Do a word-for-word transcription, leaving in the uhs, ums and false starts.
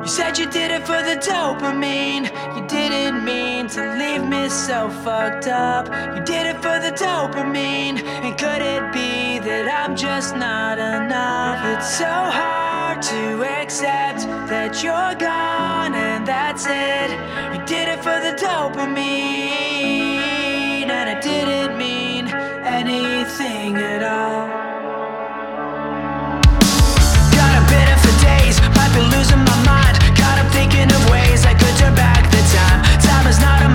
You said you did it for the dopamine. You didn't mean to leave me so fucked up. You did it for the dopamine. And could it be that I'm just not enough? It's so hard to accept that you're gone and that's it. You did it for the dopamine, and it didn't mean anything at all. Got a bitter for days, might be losing my mind. Caught up thinking of ways I could turn back the time. Time is not a